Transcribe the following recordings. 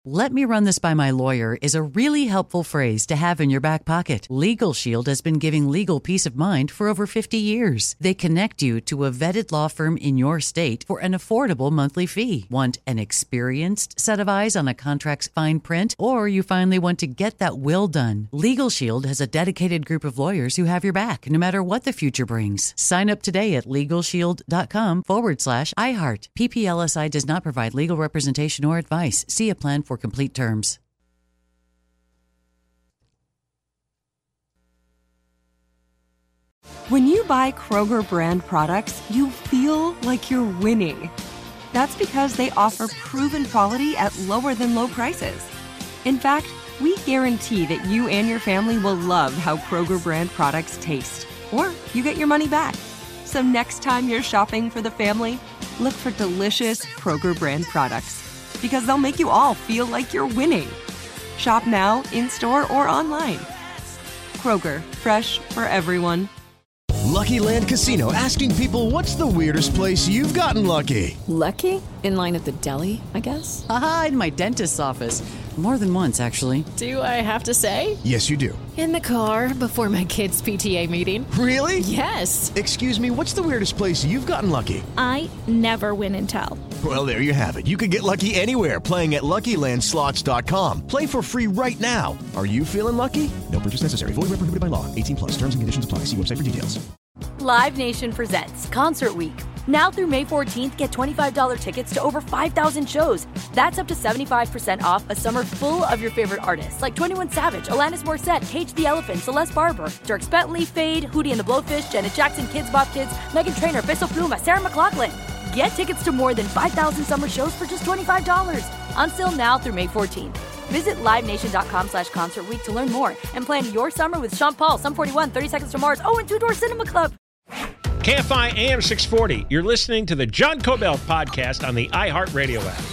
"Let me run this by my lawyer" is a really helpful phrase to have in your back pocket. Legal Shield has been giving legal peace of mind for over 50 years. They connect you to a vetted law firm in your state for an affordable monthly fee. Want an experienced set of eyes on a contract's fine print? Or you finally want to get that will done? Legal Shield has a dedicated group of lawyers who have your back, no matter what the future brings. Sign up today at LegalShield.com/iHeart. PPLSI does not provide legal representation or advice. See a plan for complete terms. When you buy Kroger brand products, you feel like you're winning. That's because they offer proven quality at lower than low prices. In fact, we guarantee that you and your family will love how Kroger brand products taste, or you get your money back. So next time you're shopping for the family, look for delicious Kroger brand products, because they'll make you all feel like you're winning. Shop now, in-store, or online. Kroger, fresh for everyone. Lucky Land Casino, asking people, what's the weirdest place you've gotten lucky? Lucky? In line at the deli, I guess? Aha, in my dentist's office. More than once, actually. Do I have to say? Yes, you do. In the car before my kids' PTA meeting. Really? Yes. Excuse me, what's the weirdest place you've gotten lucky? I never win and tell. Well, there you have it. You can get lucky anywhere, playing at LuckyLandSlots.com. Play for free right now. Are you feeling lucky? No purchase necessary. Void where prohibited by law. 18 plus. Terms and conditions apply. See website for details. Live Nation presents Concert Week. Now through May 14th, get $25 tickets to over 5,000 shows. That's up to 75% off a summer full of your favorite artists like 21 Savage, Alanis Morissette, Cage the Elephant, Celeste Barber, Dierks Bentley, Fade, Hootie and the Blowfish, Janet Jackson, Kidz Bop Kids, Meghan Trainor, Peso Pluma, Sarah McLachlan. Get tickets to more than 5,000 summer shows for just $25. Until now through May 14th. Visit LiveNation.com/Concert Week to learn more and plan your summer with Sean Paul, Sum 41, 30 Seconds to Mars, and Two Door Cinema Club. KFI AM 640. You're listening to the John Kobylt podcast on the iHeartRadio app.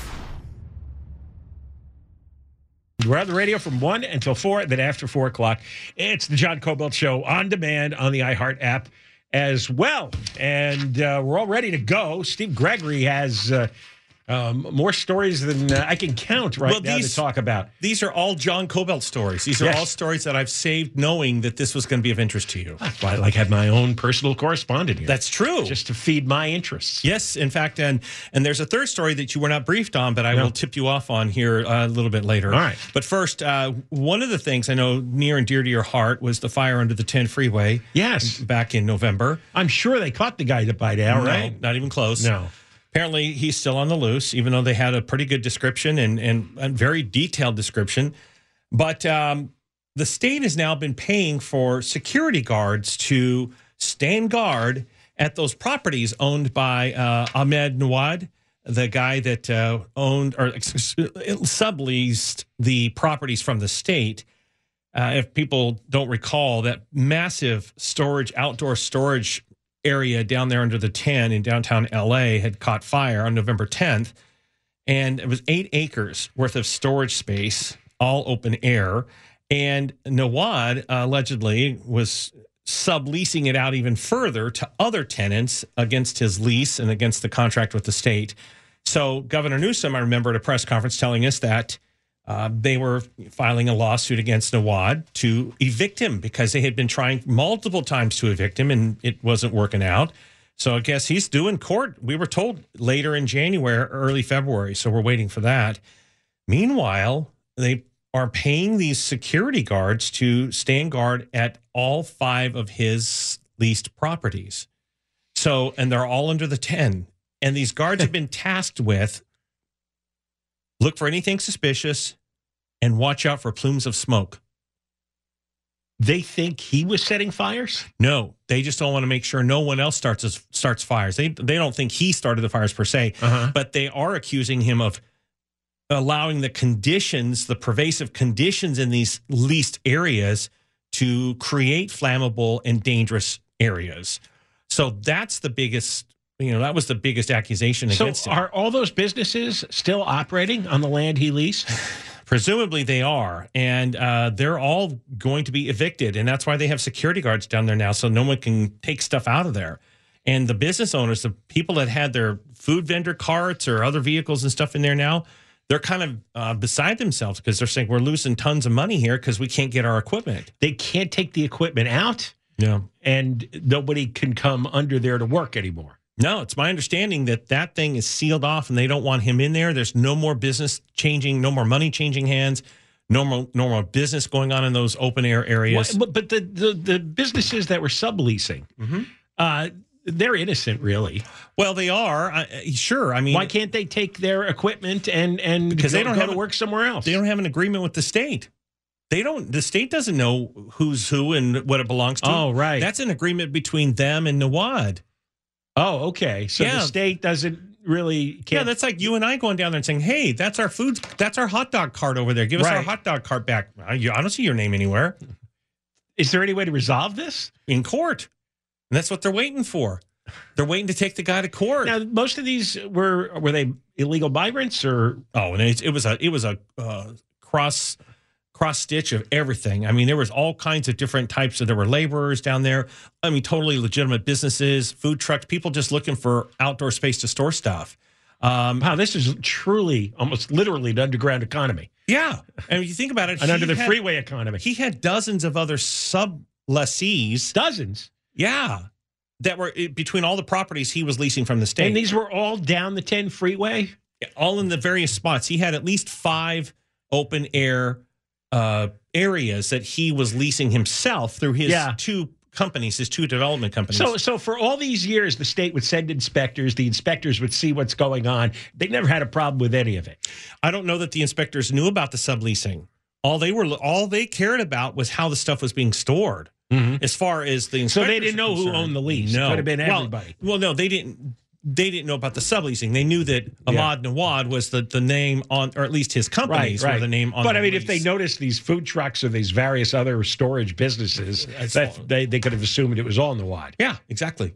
We're on the radio from 1 until 4, then after 4 o'clock, it's the John Kobylt Show on demand on the iHeart app as well. And we're all ready to go. Steve Gregory has more stories than I can count now to talk about. These are all John Kobylt stories. These are all stories that I've saved knowing that this was going to be of interest to you. That's why I had my own personal correspondent here. That's true. Just to feed my interests. Yes, in fact, and there's a third story that you were not briefed on, but I will tip you off on here a little bit later. All right. But first, one of the things I know near and dear to your heart was the fire under the 10 freeway. Yes. Back in November. I'm sure they caught the guy by now, right? No, not even close. No. Apparently, he's still on the loose, even though they had a pretty good description and a very detailed description. But the state has now been paying for security guards to stand guard at those properties owned by Ahmed Nawad, the guy that owned or subleased the properties from the state. If people don't recall, that massive outdoor storage area down there under the 10 in downtown LA had caught fire on November 10th. And it was 8 acres worth of storage space, all open air. And Nawad allegedly was subleasing it out even further to other tenants against his lease and against the contract with the state. So Governor Newsom, I remember at a press conference telling us that they were filing a lawsuit against Nawad to evict him because they had been trying multiple times to evict him and it wasn't working out. So I guess he's due in court. We were told later in January, early February. So we're waiting for that. Meanwhile, they are paying these security guards to stand guard at all 5 of his leased properties. So, and they're all under the 10. And these guards have been tasked with look for anything suspicious and watch out for plumes of smoke. They think he was setting fires? No, they just don't want to make sure no one else starts fires. They don't think he started the fires per se, but they are accusing him of allowing the conditions, the pervasive conditions in these leased areas to create flammable and dangerous areas. So that's the biggest, that was the biggest accusation against him. So are all those businesses still operating on the land he leased? Presumably they are, and they're all going to be evicted, and that's why they have security guards down there now, so no one can take stuff out of there. And the business owners, the people that had their food vendor carts or other vehicles and stuff in there now, they're kind of beside themselves because they're saying we're losing tons of money here because we can't get our equipment. They can't take the equipment out. Yeah. And nobody can come under there to work anymore. No, it's my understanding that thing is sealed off and they don't want him in there. There's no more business changing, no more money changing hands, no more business going on in those open air areas. But the businesses that were subleasing, they're innocent, really. Well, they are. Sure. I mean, why can't they take their equipment and because they don't go have to work somewhere else? They don't have an agreement with the state. The state doesn't know who's who and what it belongs to. Oh, right. That's an agreement between them and Nawad. Oh, okay. So the state doesn't really care. Yeah, that's like you and I going down there and saying, hey, that's our food, that's our hot dog cart over there. Give us our hot dog cart back. I don't see your name anywhere. Is there any way to resolve this? In court. And that's what they're waiting for. They're waiting to take the guy to court. Now, most of these were they illegal migrants or? Oh, and it was a cross stitch of everything. I mean, there was all kinds of different types there were laborers down there. I mean, totally legitimate businesses, food trucks, people just looking for outdoor space to store stuff. Wow, this is truly, almost literally an underground economy. Yeah. And if you think about it. An under the freeway economy. He had dozens of other sub-lessees. Dozens? Yeah. That were between all the properties he was leasing from the state. And these were all down the 10 freeway? All in the various spots. He had at least 5 open air areas that he was leasing himself through his 2 companies, his 2 development companies. So for all these years, the state would send inspectors. The inspectors would see what's going on. They never had a problem with any of it. I don't know that the inspectors knew about the subleasing. All they cared about was how the stuff was being stored. Mm-hmm. As far as the inspectors, so they didn't know who owned the lease. No, it could have been everybody. Well, no, they didn't. They didn't know about the subleasing. They knew that Ahmad Nawad was the name on, or at least his companies were the name on. But the I mean, lease. if they noticed these food trucks or these various other storage businesses, they could have assumed it was all Nawad. Yeah, exactly.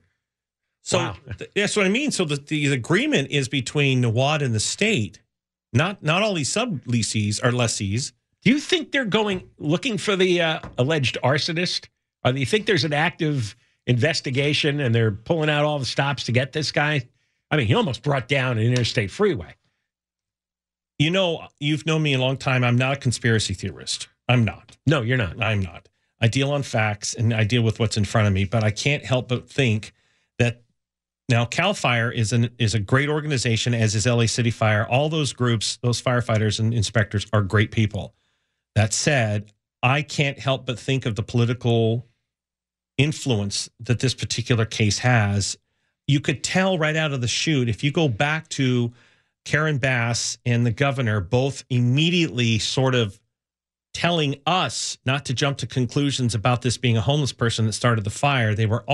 So that's what I mean. So the agreement is between Nawad and the state, not all these sub-lessees or lessees. Do you think they're looking for the alleged arsonist? Or do you think there's an active investigation and they're pulling out all the stops to get this guy? I mean, he almost brought down an interstate freeway. You know, you've known me a long time. I'm not a conspiracy theorist. I'm not. No, you're not. I'm not. I deal on facts and I deal with what's in front of me, but I can't help but think that now CAL FIRE is a great organization, as is LA City Fire. All those groups, those firefighters and inspectors are great people. That said, I can't help but think of the political influence that this particular case has. You could tell right out of the chute, if you go back to Karen Bass and the governor, both immediately sort of telling us not to jump to conclusions about this being a homeless person that started the fire. They were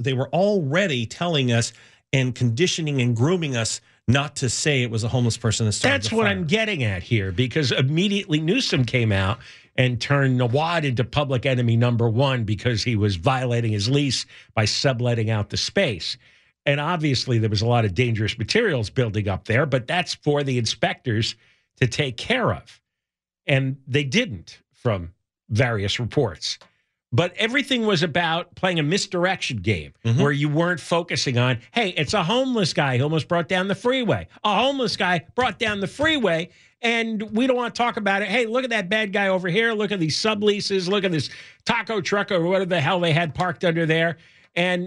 already telling us and conditioning and grooming us not to say it was a homeless person that started the fire. That's what I'm getting at here, because immediately Newsom came out and turned Nawad into public enemy number 1 because he was violating his lease by subletting out the space. And obviously there was a lot of dangerous materials building up there, but that's for the inspectors to take care of. And they didn't, from various reports. But everything was about playing a misdirection game where you weren't focusing on, hey, it's a homeless guy who almost brought down the freeway. A homeless guy brought down the freeway, and we don't want to talk about it. Hey, look at that bad guy over here. Look at these subleases. Look at this taco truck or whatever the hell they had parked under there. And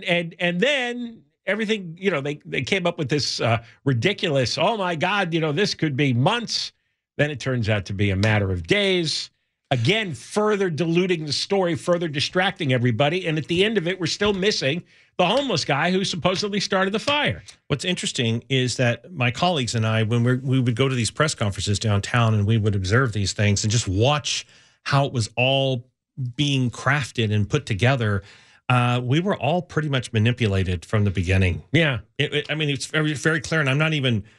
then everything, they came up with this ridiculous, oh, my God, this could be months. Then it turns out to be a matter of days. Again, further diluting the story, further distracting everybody. And at the end of it, we're still missing the homeless guy who supposedly started the fire. What's interesting is that my colleagues and I, when we would go to these press conferences downtown and we would observe these things and just watch how it was all being crafted and put together, we were all pretty much manipulated from the beginning. Yeah. It's very, very clear. And I'm not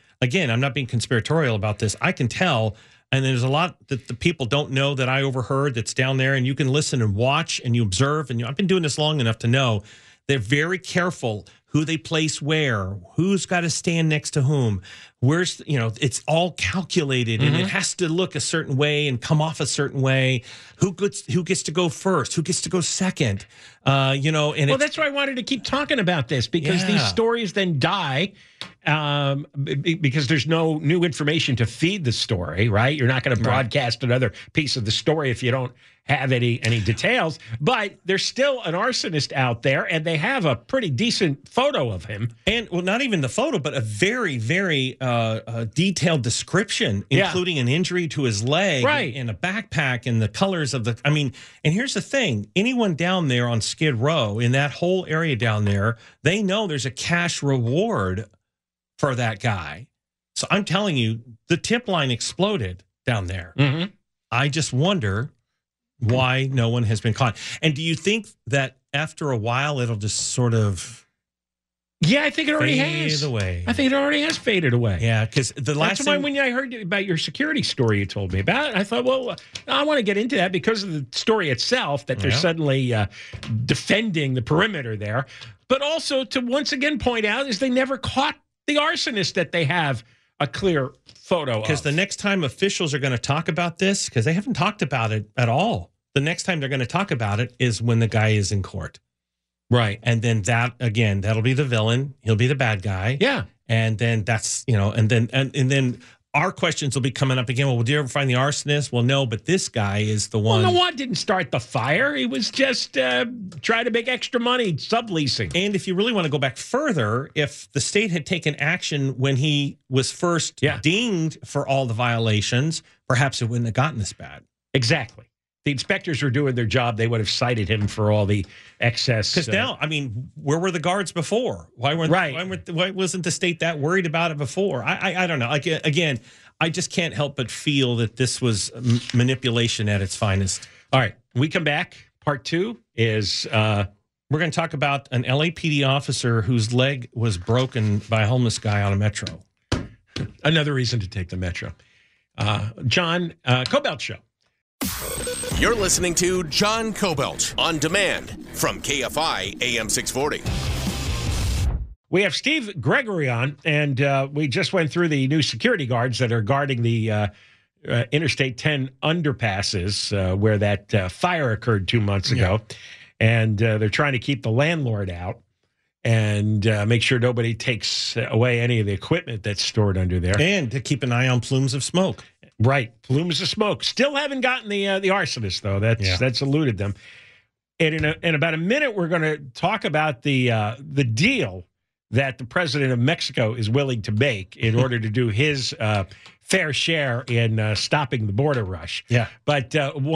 being conspiratorial about this. I can tell. And there's a lot that the people don't know that I overheard that's down there, and you can listen and watch and you observe. And I've been doing this long enough to know they're very careful who they place where, who's got to stand next to whom, where's, it's all calculated and it has to look a certain way and come off a certain way. Who gets to go first? Who gets to go second? And that's why I wanted to keep talking about this, because these stories then die because there's no new information to feed the story, right? You're not going to broadcast another piece of the story if you don't have any details. But there's still an arsonist out there, and they have a pretty decent photo of him. And, well, not even the photo, but a very, very detailed description, including an injury to his leg and a backpack and the colors of the... and here's the thing. Anyone down there on Skid Row, in that whole area down there, they know there's a cash reward for that guy. So I'm telling you, the tip line exploded down there. Mm-hmm. I just wonder why no one has been caught. And do you think that after a while it'll just sort of... Yeah, I think it already has. Fade away. I think it already has faded away. Yeah, because That's why when I heard about your security story you told me about, I thought, well, I want to get into that because of the story itself, that they're suddenly defending the perimeter there. But also to once again point out is they never caught the arsonist that they have a clear photo of. Because the next time officials are going to talk about this, because they haven't talked about it at all, the next time they're going to talk about it is when the guy is in court. Right. And then that'll be the villain. He'll be the bad guy. Yeah. And then that's, and then our questions will be coming up again. Well, did you ever find the arsonist? Well, no, but this guy is the one. Well, the one didn't start the fire. He was just trying to make extra money subleasing. And if you really want to go back further, if the state had taken action when he was first dinged for all the violations, perhaps it wouldn't have gotten this bad. Exactly. The inspectors were doing their job. They would have cited him for all the excess. Because now, where were the guards before? Why wasn't the state that worried about it before? I don't know. Again, I just can't help but feel that this was manipulation at its finest. All right. When we come back, part 2 is we're going to talk about an LAPD officer whose leg was broken by a homeless guy on a metro. Another reason to take the metro. John Kobylt Show. You're listening to John Kobylt on demand from KFI AM 640. We have Steve Gregory on, and we just went through the new security guards that are guarding the Interstate 10 underpasses where that fire occurred 2 months ago. And they're trying to keep the landlord out and make sure nobody takes away any of the equipment that's stored under there. And to keep an eye on plumes of smoke. Right. Plumes of smoke. Still haven't gotten the arsonist, though. That's eluded them. And in about a minute, we're going to talk about the deal that the president of Mexico is willing to make in order to do his fair share in stopping the border rush. Yeah. But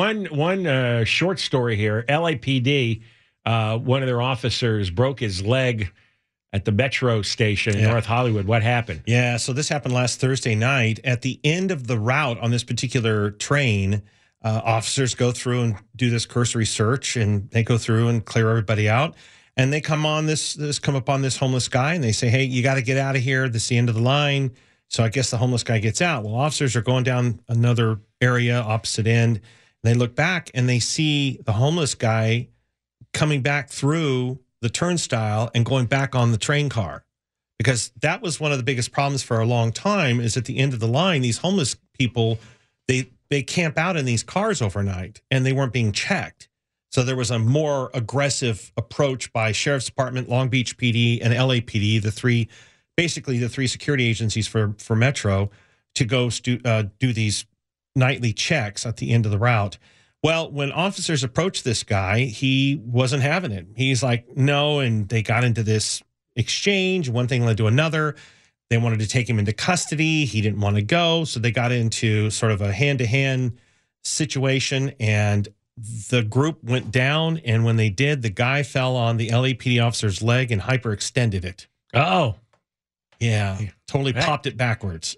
one short story here. LAPD, one of their officers broke his leg at the metro station in North Hollywood. What happened? Yeah, so this happened last Thursday night. At the end of the route on this particular train, officers go through and do this cursory search, and they go through and clear everybody out. And they come upon this homeless guy, and they say, hey, you got to get out of here. This is the end of the line. So I guess the homeless guy gets out. Well, officers are going down another area, opposite end. And they look back, and they see the homeless guy coming back through the turnstile and going back on the train car, because that was one of the biggest problems for a long time. Is at the end of the line, these homeless people, they camp out in these cars overnight, and they weren't being checked. So there was a more aggressive approach by Sheriff's Department, Long Beach PD, and LAPD, the three security agencies for Metro, to go do these nightly checks at the end of the route. Well, when officers approached this guy, he wasn't having it. He's like, no, and they got into this exchange. One thing led to another. They wanted to take him into custody. He didn't want to go, so they got into sort of a hand-to-hand situation, and the group went down, and when they did, the guy fell on the LAPD officer's leg and hyperextended it. Oh. Yeah, totally popped it backwards.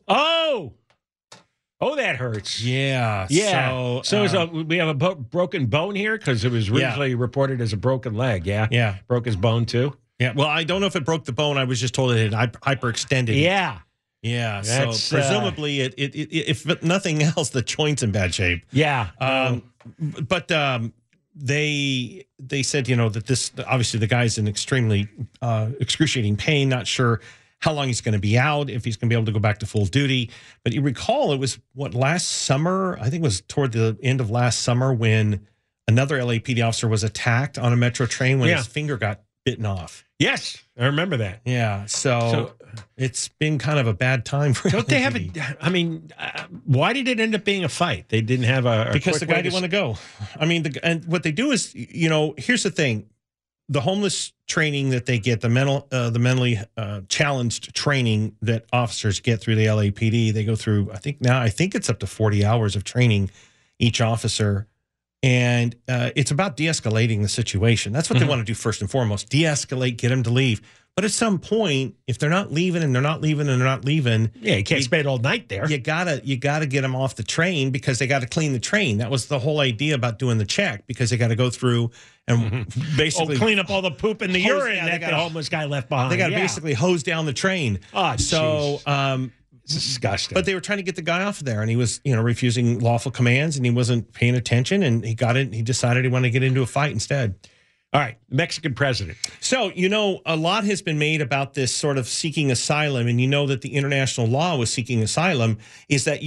Oh, that hurts. Yeah. Yeah. So we have a broken bone here because it was originally reported as a broken leg. Yeah. Yeah. Broke his bone too. Yeah. Well, I don't know if it broke the bone. I was just told it had hyperextended. Yeah. Yeah. So presumably, it if nothing else, the joint's in bad shape. Yeah. But they said, that this, obviously the guy's in extremely excruciating pain, not sure how long he's going to be out, if he's going to be able to go back to full duty. But you recall, it was last summer, I think it was toward the end of last summer, when another LAPD officer was attacked on a metro train when his finger got bitten off. Yes, I remember that. Yeah, so it's been kind of a bad time for Don't LAPD. they have why did it end up being a fight? They didn't have because the guy didn't want to go. I mean, and what they do is, here's the thing. The homeless training that they get, the mentally challenged training that officers get through the LAPD, they go through, I think it's up to 40 hours of training each officer. And it's about de-escalating the situation. That's what they want to do first and foremost. De-escalate, get them to leave. But at some point, if they're not leaving and they're not leaving and they're not leaving, you can't spend all night there. You gotta get them off the train because they got to clean the train. That was the whole idea about doing the check, because they got to go through and basically clean up all the poop and the urine that the homeless guy left behind. They got to basically hose down the train. Oh, so it's disgusting. But they were trying to get the guy off of there, and he was, refusing lawful commands, and he wasn't paying attention, and he got it. He decided he wanted to get into a fight instead. All right, Mexican president. So, a lot has been made about this sort of seeking asylum, and that the international law with seeking asylum is that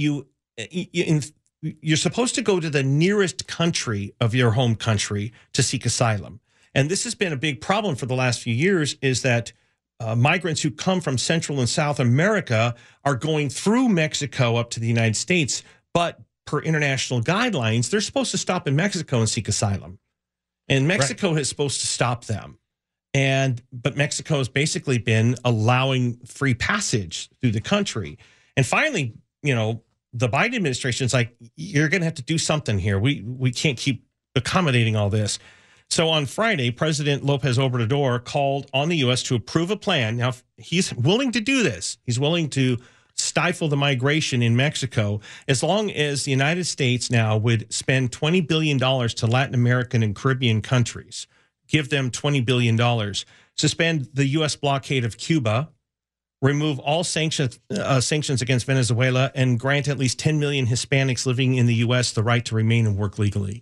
you're supposed to go to the nearest country of your home country to seek asylum. And this has been a big problem for the last few years, is that migrants who come from Central and South America are going through Mexico up to the United States, but per international guidelines, they're supposed to stop in Mexico and seek asylum. And Mexico is supposed to stop them. But Mexico has basically been allowing free passage through the country. And finally, the Biden administration is like, you're going to have to do something here. We can't keep accommodating all this. So on Friday, President Lopez Obrador called on the U.S. to approve a plan. Now, he's willing to do this. He's willing to stifle the migration in Mexico as long as the United States now would spend $20 billion to Latin American and Caribbean countries, give them $20 billion, suspend the U.S. blockade of Cuba, remove all sanctions against Venezuela, and grant at least 10 million Hispanics living in the U.S. the right to remain and work legally.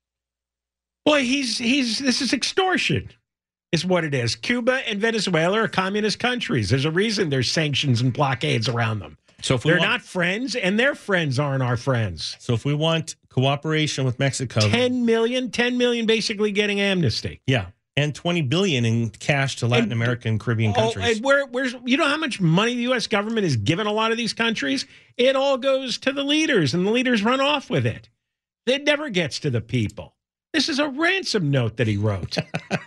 Boy, this is extortion, is what it is. Cuba and Venezuela are communist countries. There's a reason there's sanctions and blockades around them. So if they're not friends, and their friends aren't our friends. So if we want cooperation with Mexico, 10 million basically getting amnesty. Yeah. And $20 billion in cash to Latin American and Caribbean countries. And where's how much money the U.S. government has given a lot of these countries? It all goes to the leaders, and the leaders run off with it. It never gets to the people. This is a ransom note that he wrote.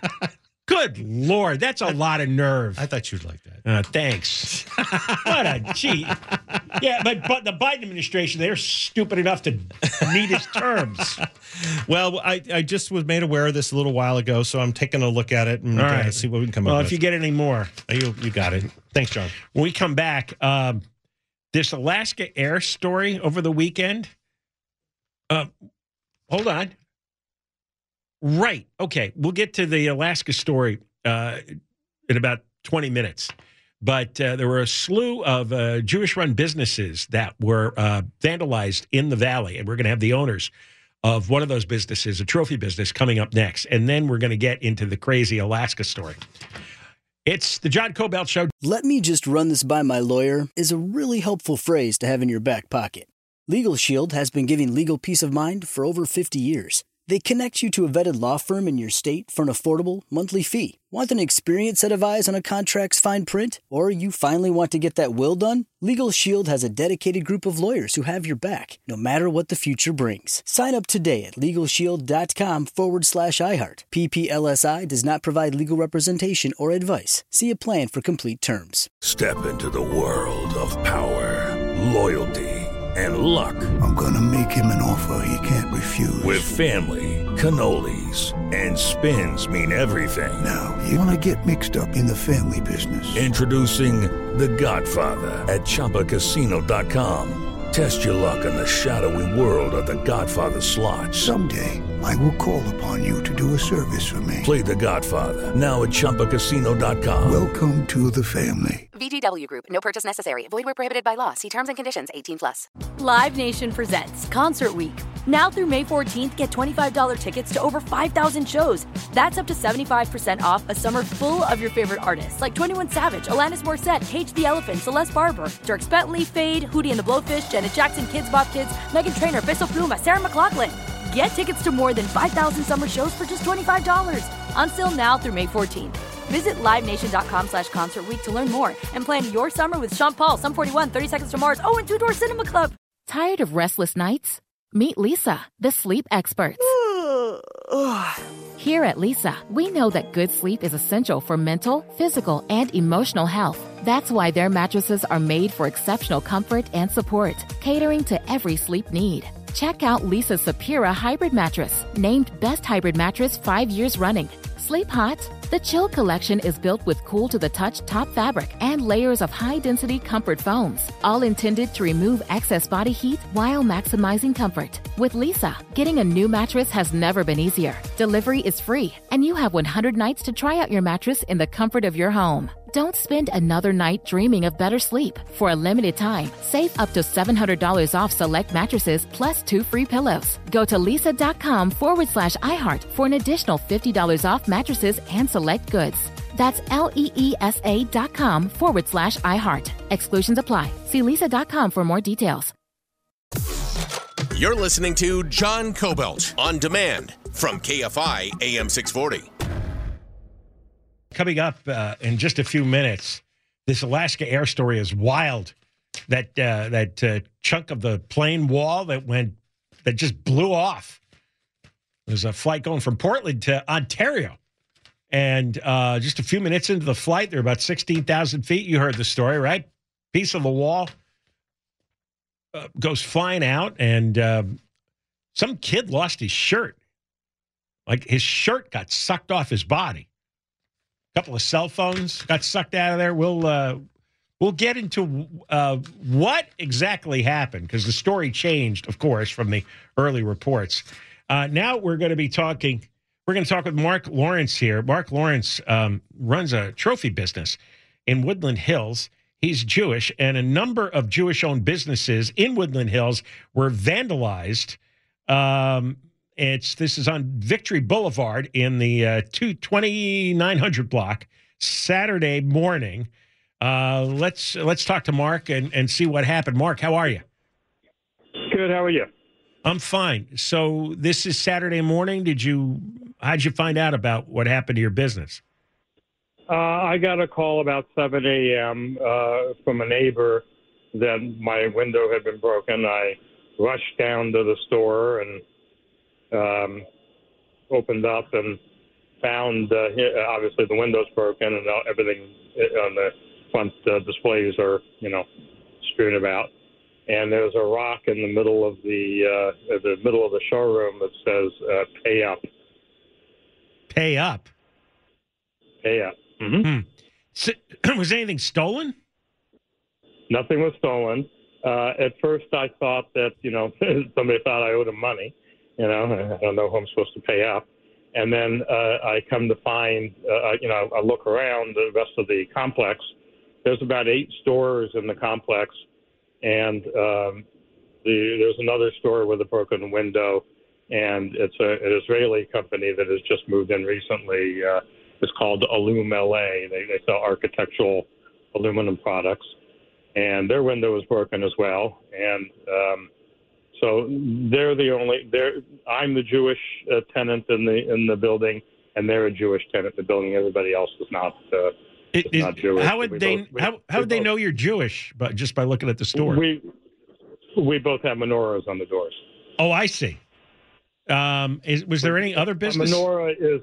Good Lord, that's a lot of nerve. I thought you'd like that. Thanks. What a cheat. Yeah, but the Biden administration, they're stupid enough to meet his terms. Well, I just was made aware of this a little while ago, so I'm taking a look at it and see what we can come up with. Well, if you get any more. You got it. Thanks, John. When we come back, this Alaska Air story over the weekend. Hold on. Right. Okay. We'll get to the Alaska story in about 20 minutes. But there were a slew of Jewish-run businesses that were vandalized in the valley. And we're going to have the owners of one of those businesses, a trophy business, coming up next. And then we're going to get into the crazy Alaska story. It's the John Cobelt Show. Let me just run this by my lawyer is a really helpful phrase to have in your back pocket. Legal Shield has been giving legal peace of mind for over 50 years. They connect you to a vetted law firm in your state for an affordable monthly fee. Want an experienced set of eyes on a contract's fine print? Or you finally want to get that will done? Legal Shield has a dedicated group of lawyers who have your back, no matter what the future brings. Sign up today at LegalShield.com/iHeart. PPLSI does not provide legal representation or advice. See a plan for complete terms. Step into the world of power, loyalty, and luck. I'm gonna make him an offer he can't refuse. With family, cannolis, and spins mean everything. Now, you wanna get mixed up in the family business. Introducing The Godfather at ChumbaCasino.com. Test your luck in the shadowy world of The Godfather slot. Someday, I will call upon you to do a service for me. Play The Godfather, now at ChumbaCasino.com. Welcome to the family. VGW Group. No purchase necessary. Void where prohibited by law. See terms and conditions. 18+. Live Nation presents Concert Week. Now through May 14th, get $25 tickets to over 5,000 shows. That's up to 75% off a summer full of your favorite artists like 21 Savage, Alanis Morissette, Cage the Elephant, Celeste Barber, Dierks Bentley, Fade, Hootie and the Blowfish, Janet Jackson, Kids Bop Kids, Meghan Trainor, Peso Pluma, Sarah McLachlan. Get tickets to more than 5,000 summer shows for just $25. On sale now through May 14th. Visit LiveNation.com/Concert Week to learn more and plan your summer with Sean Paul, Sum 41, 30 Seconds to Mars, and Two Door Cinema Club. Tired of restless nights? Meet Leesa, the sleep experts. Here at Leesa, we know that good sleep is essential for mental, physical, and emotional health. That's why their mattresses are made for exceptional comfort and support, catering to every sleep need. Check out Leesa's Sapira Hybrid Mattress, named Best Hybrid Mattress 5 years running. Sleep hot? The Chill Collection is built with cool-to-the-touch top fabric and layers of high-density comfort foams, all intended to remove excess body heat while maximizing comfort. With Leesa, getting a new mattress has never been easier. Delivery is free, and you have 100 nights to try out your mattress in the comfort of your home. Don't spend another night dreaming of better sleep. For a limited time, save up to $700 off select mattresses plus 2 free pillows. Go to leesa.com/iHeart for an additional $50 off mattresses and select goods. That's LEESA.com/iHeart. Exclusions apply. See leesa.com for more details. You're listening to John Kobylt on demand from KFI AM 640. Coming up in just a few minutes, this Alaska Air story is wild. That chunk of the plane wall that just blew off. There's a flight going from Portland to Ontario. And just a few minutes into the flight, they're about 16,000 feet. You heard the story, right? Piece of the wall goes flying out, and some kid lost his shirt. Like, his shirt got sucked off his body. A couple of cell phones got sucked out of there. We'll get into what exactly happened, because the story changed, of course, from the early reports. Now we're going to talk with Mark Lawrence here. Mark Lawrence runs a trophy business in Woodland Hills. He's Jewish, and a number of Jewish-owned businesses in Woodland Hills were vandalized. This is on Victory Boulevard in the 2900 block, Saturday morning. Let's talk to Mark and see what happened. Mark, how are you? Good. How are you? I'm fine. So this is Saturday morning. How'd you find out about what happened to your business? I got a call about 7 a.m. From a neighbor that my window had been broken. I rushed down to the store and opened up and found, obviously the window's broken and everything on the front displays are, strewn about. And there's a rock in the middle of the showroom that says, "Pay up." Pay up? Pay up. Mm-hmm. So, was anything stolen? Nothing was stolen. At first I thought that, somebody thought I owed them money. I don't know who I'm supposed to pay up. And then I come to find, I look around the rest of the complex. There's about 8 stores in the complex. And there's another store with a broken window. And it's an Israeli company that has just moved in recently. It's called Alum LA. They sell architectural aluminum products. And their window was broken as well. And so I'm the Jewish tenant in the building, and they're a Jewish tenant in the building. Everybody else is not Jewish. How would they know you're Jewish? But just by looking at the store, we both have menorahs on the doors. Oh, I see. Was there any other business? A menorah is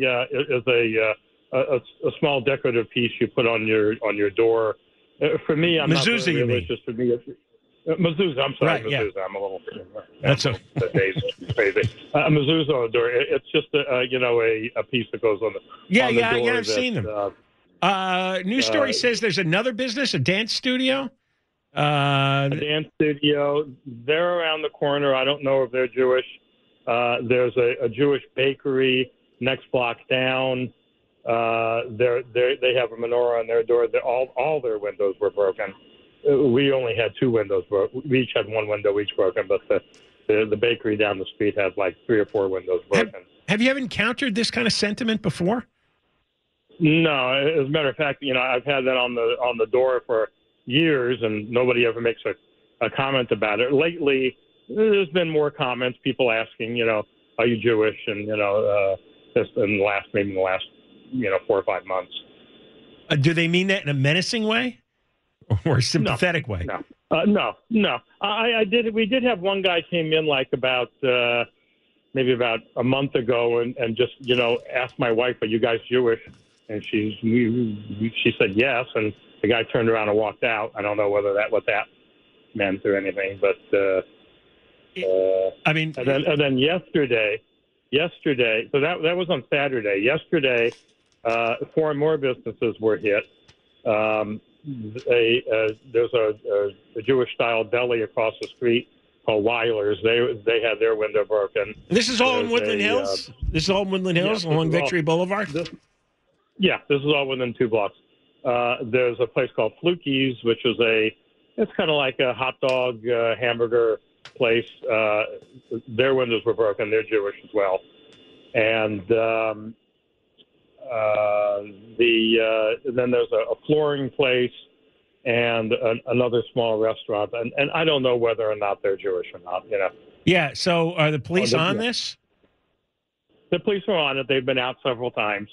a small decorative piece you put on your door. For me, I'm mezuzah, not really religious. For me, mezuzah. I'm sorry, right, mezuzah. Yeah. I'm a little. That's crazy. A mezuzah on the door. It's just a piece that goes on the. On the door I've seen them. News story says there's another business, a dance studio. A dance studio. They're around the corner. I don't know if they're Jewish. There's a Jewish bakery next block down. They have a menorah on their door. All their windows were broken. We only had 2 windows broken. We each had 1 window each broken, but the bakery down the street has like 3 or 4 windows broken. Have you ever encountered this kind of sentiment before? No, as a matter of fact, I've had that on the door for years, and nobody ever makes a comment about it. Lately, there's been more comments, people asking, are you Jewish? And just in the last 4 or 5 months. Do they mean that in a menacing way or a sympathetic way? No. We did have one guy came in like maybe about a month ago and just asked my wife, "Are you guys Jewish?" And she said yes, and the guy turned around and walked out. I don't know what that meant or anything, but and then yesterday, so that was on Saturday. Yesterday, 4 more businesses were hit. There's a Jewish-style deli across the street called Weiler's. They had their window broken. This is all in Woodland Hills? This is all in Woodland Hills along Victory Boulevard? This is all within 2 blocks. There's a place called Fluky's, which is it's kind of like a hot dog hamburger place. Their windows were broken. They're Jewish as well. And then there's a flooring place and another small restaurant. And I don't know whether or not they're Jewish or not, Yeah, so are the police on this? The police are on it. They've been out several times.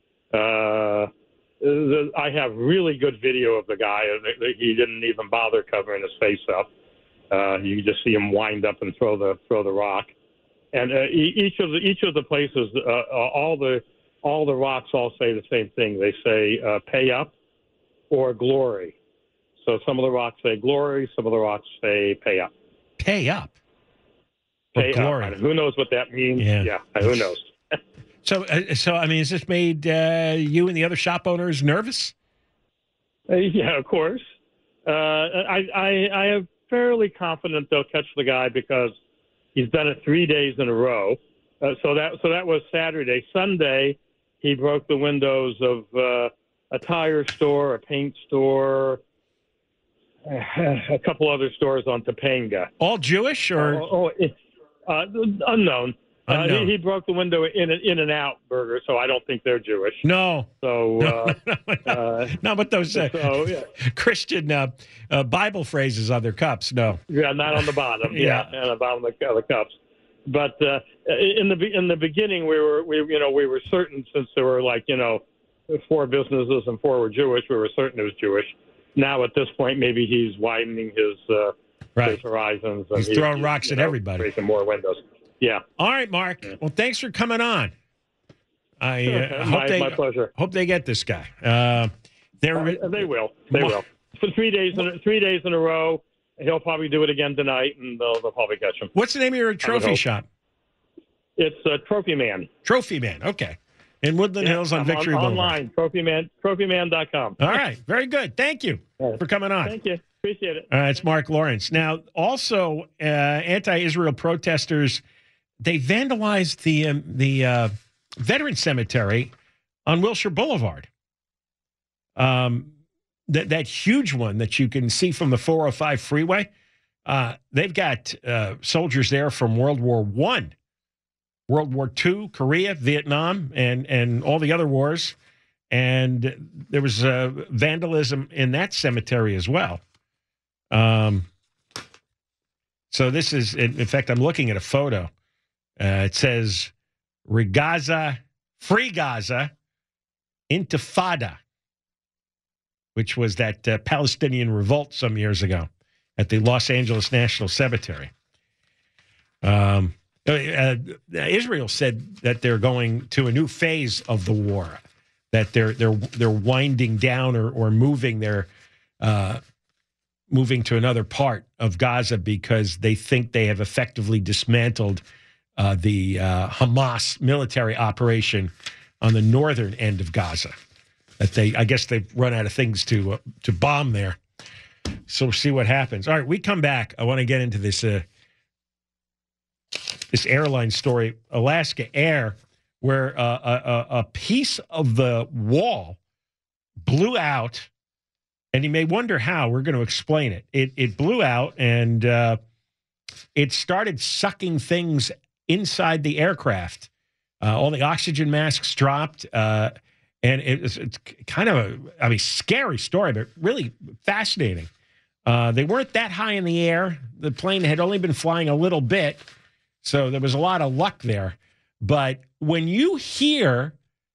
I have really good video of the guy. He didn't even bother covering his face up. You can just see him wind up and throw the rock. And each of the places, all the rocks all say the same thing. They say pay up or glory. So some of the rocks say glory, some of the rocks say pay up. Pay up? Pay glory. up. Who knows what that means? Yeah, who knows? So I mean, has this made you and the other shop owners nervous? Yeah, of course. I am fairly confident they'll catch the guy because he's done it 3 days in a row. So that was Saturday. Sunday, he broke the windows of a tire store, a paint store, a couple other stores on Topanga. All Jewish or unknown. He broke the window in and out burger, so I don't think they're Jewish. No. So no, but those Christian Bible phrases on their cups. No. Yeah, not on the bottom. Yeah, on the bottom of the cups. But in the beginning, we were certain, since there were 4 businesses and 4 were Jewish, we were certain it was Jewish. Now at this point, maybe he's widening his horizons. And he's throwing rocks at everybody, breaking more windows. Yeah. All right, Mark. Yeah. Well, thanks for coming on. My pleasure. Hope they get this guy. They will. They will. For 3 days in a row. He'll probably do it again tonight, and they'll probably catch him. What's the name of your trophy shop? It's Trophy Man. Trophy Man. Okay. In Woodland Hills on Victory Boulevard. Online, trophyman.com. All right. Very good. Thank you for coming on. Thank you. Appreciate it. It's Mark Lawrence. Now, also, anti-Israel protesters, they vandalized the Veteran Cemetery on Wilshire Boulevard. That huge one that you can see from the 405 freeway. They've got soldiers there from World War I, World War II, Korea, Vietnam, and all the other wars. And there was vandalism in that cemetery as well. So this is, in fact, I'm looking at a photo. It says Regaza, Free Gaza, Intifada, which was that Palestinian revolt some years ago at the Los Angeles National Cemetery. Israel said that they're going to a new phase of the war, that they're winding down or moving moving to another part of Gaza because they think they have effectively dismantled the Hamas military operation on the northern end of Gaza. That I guess they've run out of things to bomb there. So we'll see what happens. All right, we come back. I want to get into this this airline story, Alaska Air, where a piece of the wall blew out, and you may wonder how. We're going to explain it. It blew out, and it started sucking things inside the aircraft. All the oxygen masks dropped, and it's kind of a scary story, but really fascinating. They weren't that high in the air. The plane had only been flying a little bit, so there was a lot of luck there. But when you hear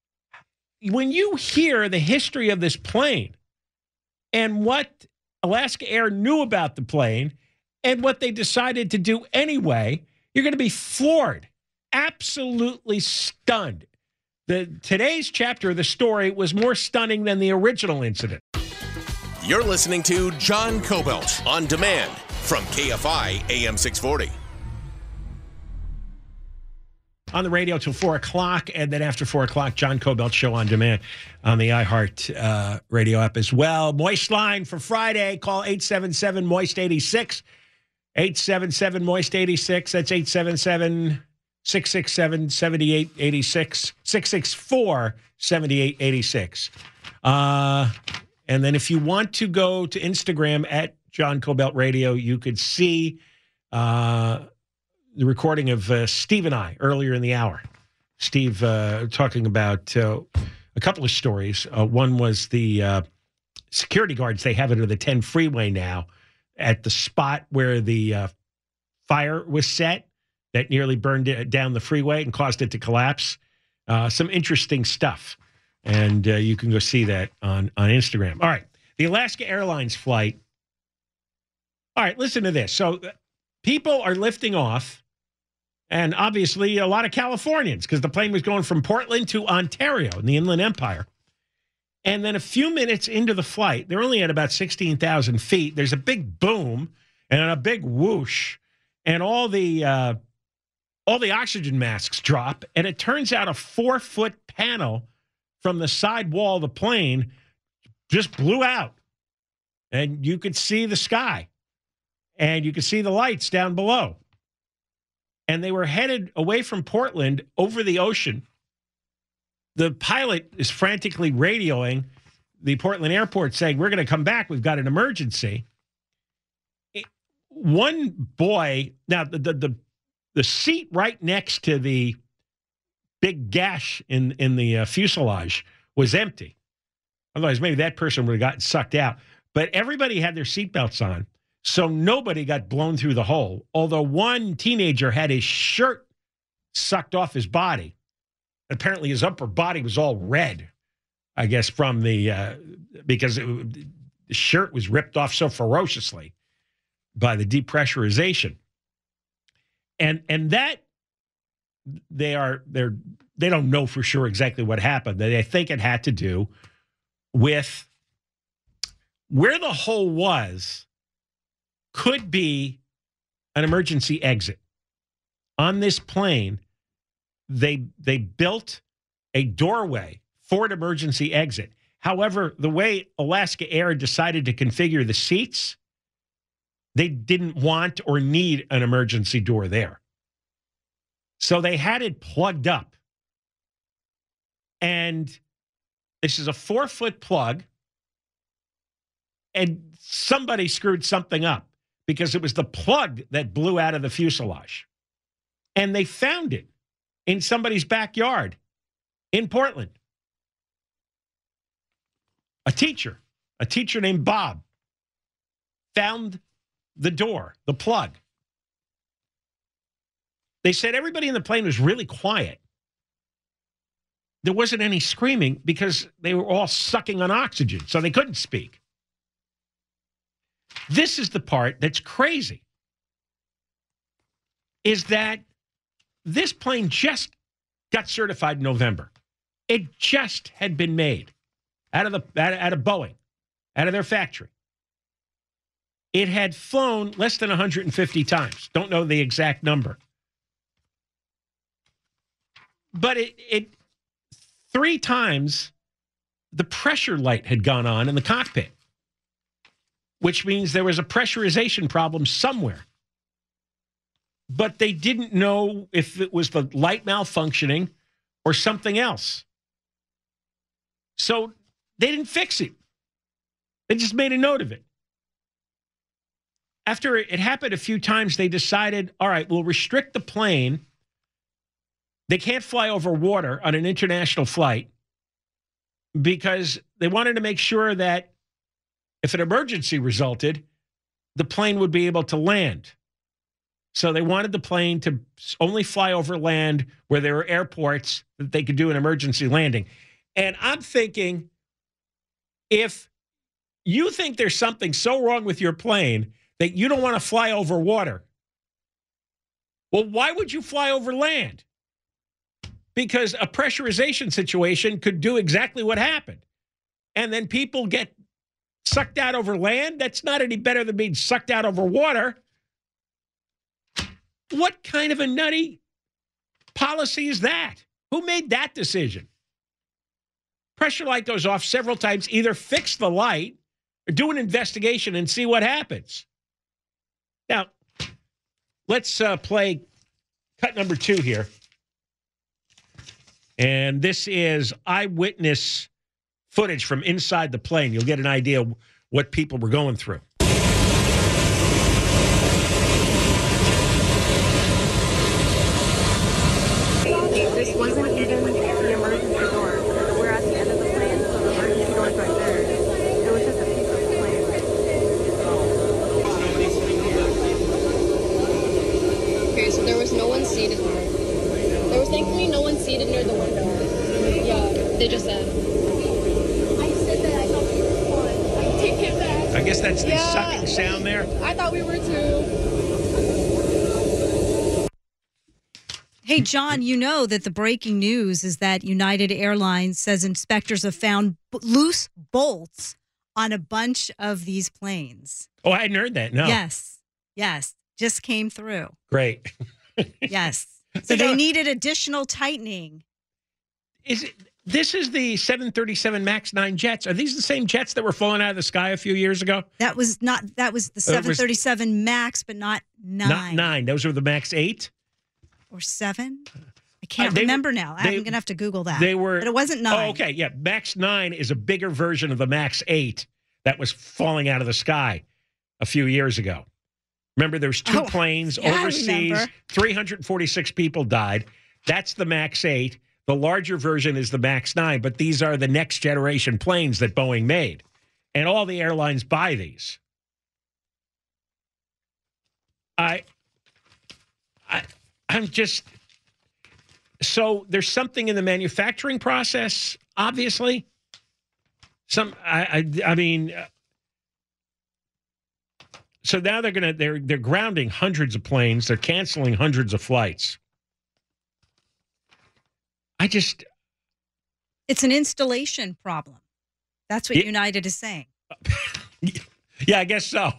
the history of this plane and what Alaska Air knew about the plane and what they decided to do anyway, you're going to be floored, absolutely stunned. Today's chapter of the story was more stunning than the original incident. You're listening to John Kobylt on demand from KFI AM 640. On the radio till 4 o'clock, and then after 4 o'clock, John Kobylt Show on demand on the iHeart radio app as well. Moist line for Friday. Call 877-MOIST-86. 877-MOIST-86. That's 877-667-7886. 664-7886. And then if you want to go to Instagram at John Kobylt Radio, you could see the recording of Steve and I earlier in the hour. Steve talking about a couple of stories. One was the security guards they have under the 10 freeway now at the spot where the fire was set that nearly burned down the freeway and caused it to collapse. Some interesting stuff. And you can go see that on Instagram. All right. The Alaska Airlines flight. All right, listen to this. So people are lifting off. And obviously, a lot of Californians, because the plane was going from Portland to Ontario in the Inland Empire. And then a few minutes into the flight, they're only at about 16,000 feet. There's a big boom and a big whoosh, and all the oxygen masks drop. And it turns out a 4-foot panel from the side wall of the plane just blew out. And you could see the sky, and you could see the lights down below. And they were headed away from Portland over the ocean. The pilot is frantically radioing the Portland airport saying, we're going to come back. We've got an emergency. One boy, now the seat right next to the big gash in the fuselage was empty. Otherwise, maybe that person would have gotten sucked out. But everybody had their seatbelts on. So nobody got blown through the hole, although one teenager had his shirt sucked off his body. Apparently his upper body was all red, I guess, from because the shirt was ripped off so ferociously by the depressurization. And that they don't know for sure exactly what happened. They think it had to do with where the hole was. Could be an emergency exit. On this plane, they built a doorway for an emergency exit. However, the way Alaska Air decided to configure the seats, they didn't want or need an emergency door there. So they had it plugged up. And this is a 4-foot plug. And somebody screwed something up, because it was the plug that blew out of the fuselage. And they found it in somebody's backyard in Portland. A teacher named Bob, found the door, the plug. They said everybody in the plane was really quiet. There wasn't any screaming because they were all sucking on oxygen, so they couldn't speak. This is the part that's crazy, is that this plane just got certified in November. It just had been made out of Boeing, out of their factory. It had flown less than 150 times. Don't know the exact number. But it 3 times the pressure light had gone on in the cockpit, which means there was a pressurization problem somewhere. But they didn't know if it was the light malfunctioning or something else. So they didn't fix it. They just made a note of it. after it happened a few times, they decided, all right, we'll restrict the plane. They can't fly over water on an international flight because they wanted to make sure that if an emergency resulted, the plane would be able to land. So they wanted the plane to only fly over land where there were airports that they could do an emergency landing. And I'm thinking, if you think there's something so wrong with your plane that you don't want to fly over water, well, why would you fly over land? Because a pressurization situation could do exactly what happened. And then people get sucked out over land. That's not any better than being sucked out over water. What kind of a nutty policy is that? Who made that decision? Pressure light goes off several times. Either fix the light or do an investigation and see what happens. Now, let's play cut number 2 here. And this is eyewitness footage from inside the plane. You'll get an idea of what people were going through. This wasn't even the emergency door. We're at the end of the plane, so the emergency door is right there. It was just a piece of the plane. Okay, so there was no one seated there. There was thankfully no one seated near the window. Yeah, they just said. I said that I thought we were fun. I take it back. I guess that's the sucking sound there. I thought we were too. Hey, John, you know that the breaking news is that United Airlines says inspectors have found loose bolts on a bunch of these planes. Oh, I hadn't heard that. No. Yes. Just came through. Great. Yes. So they needed additional tightening. This is the 737 MAX 9 jets. Are these the same jets that were falling out of the sky a few years ago? That was the 737 MAX, but not 9. Not 9. Those were the MAX 8? Or 7? I can't remember now. I'm going to have to Google that. But it wasn't 9. Oh, okay. Yeah. MAX 9 is a bigger version of the MAX 8 that was falling out of the sky a few years ago. Remember, there was 2 planes overseas. 346 people died. That's the MAX 8. The larger version is the MAX 9, but these are the next generation planes that Boeing made. And all the airlines buy these. I'm just, so there's something in the manufacturing process, obviously. So now they're grounding hundreds of planes. They're canceling hundreds of flights. It's an installation problem. That's what United is saying. Yeah, I guess so.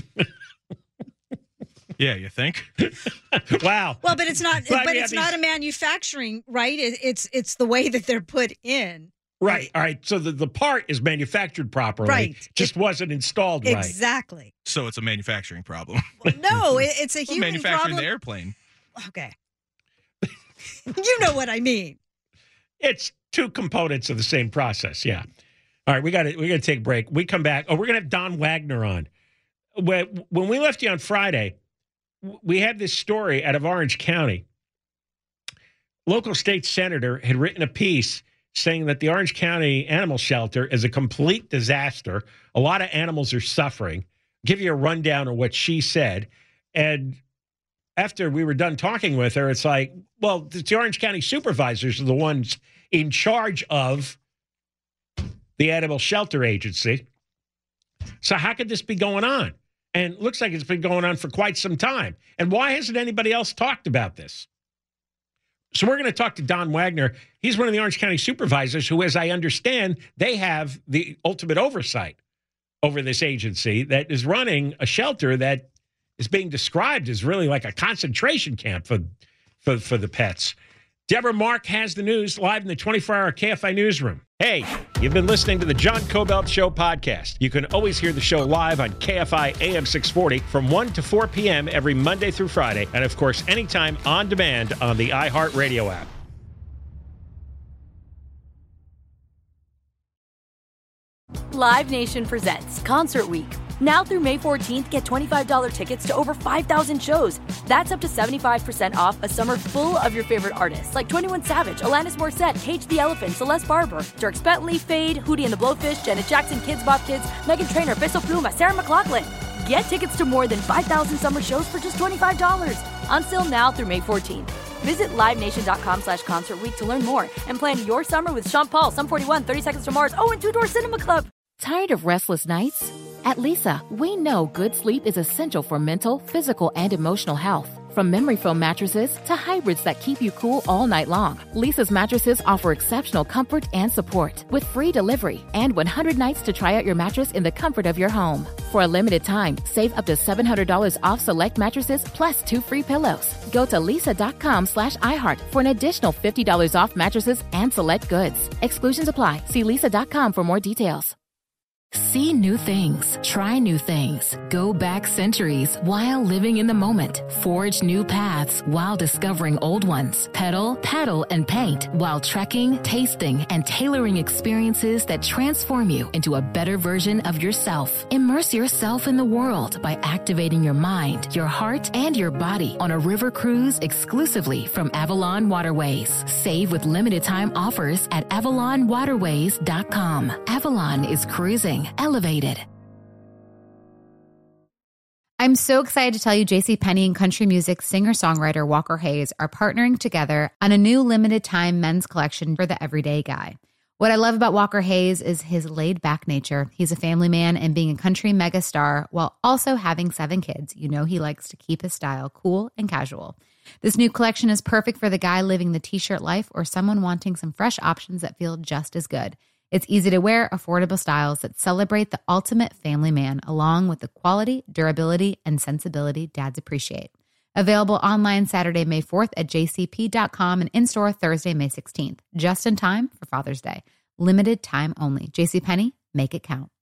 Yeah, you think? Wow. Well, but it's not. But it's not a manufacturing, right? It's the way that they're put in. Right. All right. So the part is manufactured properly. Right. Just wasn't installed right. Exactly. So it's a manufacturing problem. No, it's a human manufacturing problem. the airplane. Okay. You know what I mean. It's 2 components of the same process. Yeah. All right. We got to take a break. We come back. Oh, we're going to have Don Wagner on. When we left you on Friday, we had this story out of Orange County. Local state senator had written a piece saying that the Orange County Animal Shelter is a complete disaster. A lot of animals are suffering. Give you a rundown of what she said. And after we were done talking with her, it's like, well, the Orange County supervisors are the ones in charge of the Animal Shelter Agency. So how could this be going on? And it looks like it's been going on for quite some time. And why hasn't anybody else talked about this? So we're going to talk to Don Wagner. He's one of the Orange County supervisors who, as I understand, they have the ultimate oversight over this agency that is running a shelter that is being described as really like a concentration camp for the pets. Deborah Mark has the news live in the 24-hour KFI newsroom. Hey, you've been listening to the John Cobelt Show podcast. You can always hear the show live on KFI AM 640 from 1 to 4 p.m. every Monday through Friday. And, of course, anytime on demand on the iHeartRadio app. Live Nation presents Concert Week. Now through May 14th, get $25 tickets to over 5,000 shows. That's up to 75% off a summer full of your favorite artists like 21 Savage, Alanis Morissette, Cage the Elephant, Celeste Barber, Dierks Bentley, Fade, Hootie and the Blowfish, Janet Jackson, Kids Bop Kids, Meghan Trainor, Bissell Pluma, Sarah McLachlan. Get tickets to more than 5,000 summer shows for just $25. On sale now through May 14th. Visit LiveNation.com/Concert Week to learn more and plan your summer with Sean Paul, Sum 41, 30 Seconds to Mars, and Two Door Cinema Club. Tired of restless nights? At Leesa, we know good sleep is essential for mental, physical, and emotional health. From memory foam mattresses to hybrids that keep you cool all night long, Leesa's mattresses offer exceptional comfort and support with free delivery and 100 nights to try out your mattress in the comfort of your home. For a limited time, save up to $700 off select mattresses plus 2 free pillows. Go to leesa.com/iHeart for an additional $50 off mattresses and select goods. Exclusions apply. See leesa.com for more details. See new things, try new things, go back centuries while living in the moment, forge new paths while discovering old ones, pedal, paddle, and paint while trekking, tasting, and tailoring experiences that transform you into a better version of yourself. Immerse yourself in the world by activating your mind, your heart, and your body on a river cruise exclusively from Avalon Waterways. Save with limited time offers at AvalonWaterways.com. Avalon is cruising elevated. I'm so excited to tell you JCPenney and country music singer-songwriter Walker Hayes are partnering together on a new limited-time men's collection for the everyday guy. What I love about Walker Hayes is his laid-back nature. He's a family man, and being a country megastar while also having 7 kids, you know he likes to keep his style cool and casual. This new collection is perfect for the guy living the t-shirt life or someone wanting some fresh options that feel just as good. It's easy to wear, affordable styles that celebrate the ultimate family man, along with the quality, durability, and sensibility dads appreciate. Available online Saturday, May 4th at jcp.com and in-store Thursday, May 16th. Just in time for Father's Day. Limited time only. JCPenney, make it count.